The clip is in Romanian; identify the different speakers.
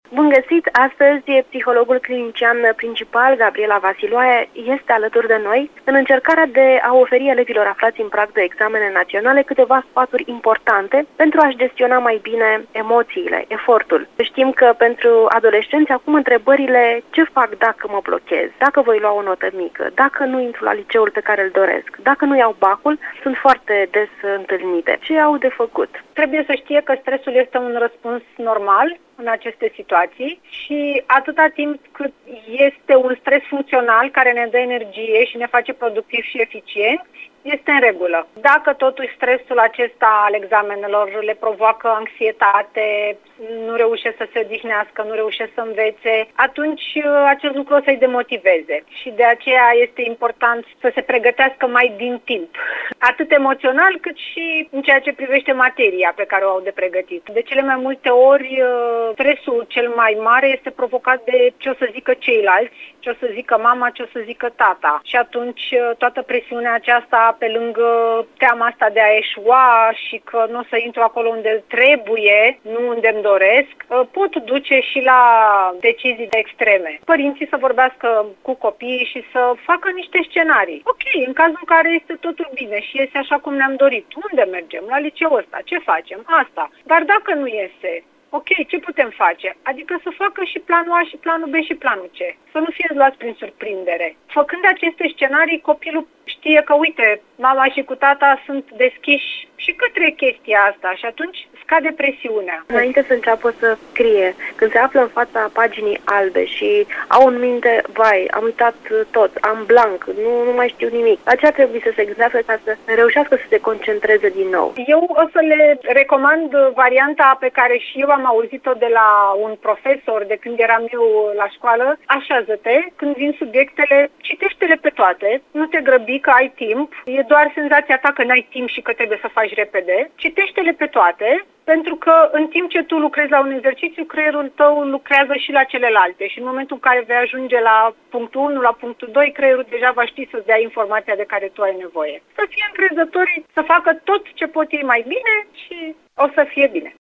Speaker 1: Bun găsit! Astăzi, psihologul clinician principal, Gabriela Vasiloae, este alături de noi în încercarea de a oferi elevilor aflați în prag de examene naționale câteva sfaturi importante pentru a-și gestiona mai bine emoțiile, efortul. Știm că pentru adolescenți acum întrebările ce fac dacă mă blochez, dacă voi lua o notă mică, dacă nu intru la liceul pe care îl doresc, dacă nu iau bacul, sunt foarte des întâlnite. Ce au de făcut?
Speaker 2: Trebuie să știe că stresul este un răspuns normal în aceste situații și atâta timp cât este un stres funcțional care ne dă energie și ne face productiv și eficient, este în regulă. Dacă totuși stresul acesta al examenelor le provoacă anxietate, nu reușesc să se odihnească, nu reușesc să învețe, atunci acest lucru o să-i demotiveze. Și de aceea este important să se pregătească mai din timp, atât emoțional cât și în ceea ce privește materia pe care o au de pregătit. De cele mai multe ori, stresul cel mai mare este provocat de ce o să zică ceilalți, ce o să zică mama, ce o să zică tata. Și atunci toată presiunea aceasta, pe lângă teama asta de a eșua și că nu o să intru acolo unde trebuie, nu unde îmi doresc, pot duce și la decizii extreme. Părinții să vorbească cu copiii și să facă niște scenarii. Ok, în cazul în care este totul bine și iese așa cum ne-am dorit, unde mergem? La liceul ăsta, ce facem? Asta. Dar dacă nu iese, ok, ce putem face? Adică să facă și planul A și planul B și planul C. Să nu fie luați prin surprindere. Făcând aceste scenarii, copilul știe că, uite, mama și cu tata sunt deschiși și către chestia asta și atunci scade presiunea.
Speaker 1: Înainte să înceapă să scrie, când se află în fața paginii albe și au în minte, vai, am uitat tot, am blank, nu mai știu nimic, la ce ar trebui să se gândească ca să reușească să se concentreze din nou?
Speaker 2: Eu o să le recomand varianta pe care și eu am auzit-o de la un profesor de când eram eu la școală. Așează-te, când vin subiectele, citește-le pe toate, nu te grăbi că ai timp, e doar senzația ta că n-ai timp și că trebuie să faci repede. Citește-le pe toate, pentru că în timp ce tu lucrezi la un exercițiu, creierul tău lucrează și la celelalte și în momentul în care vei ajunge la punctul 1, la punctul 2, creierul deja va ști să-ți dea informația de care tu ai nevoie. Să fie încrezători, să facă tot ce pot ei mai bine și o să fie bine.